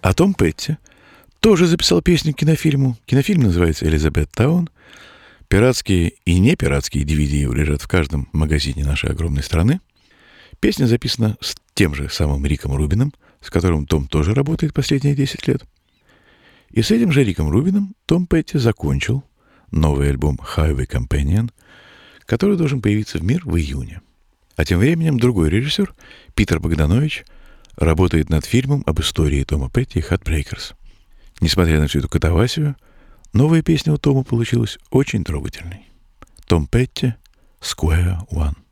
А Том Петти тоже записал песню к кинофильму. Кинофильм называется «Элизабет Таун». Пиратские и не пиратские DVD лежат в каждом магазине нашей огромной страны. Песня записана с тем же самым Риком Рубином, с которым Том тоже работает последние 10 лет. И с этим же Риком Рубином Том Петти закончил новый альбом «Highway Companion», который должен появиться в мир в июне. А тем временем другой режиссер, Питер Богданович, работает над фильмом об истории Тома Петти и Heartbreakers. Несмотря на всю эту катавасию, новая песня у Тома получилась очень трогательной. Том Петти «Square One».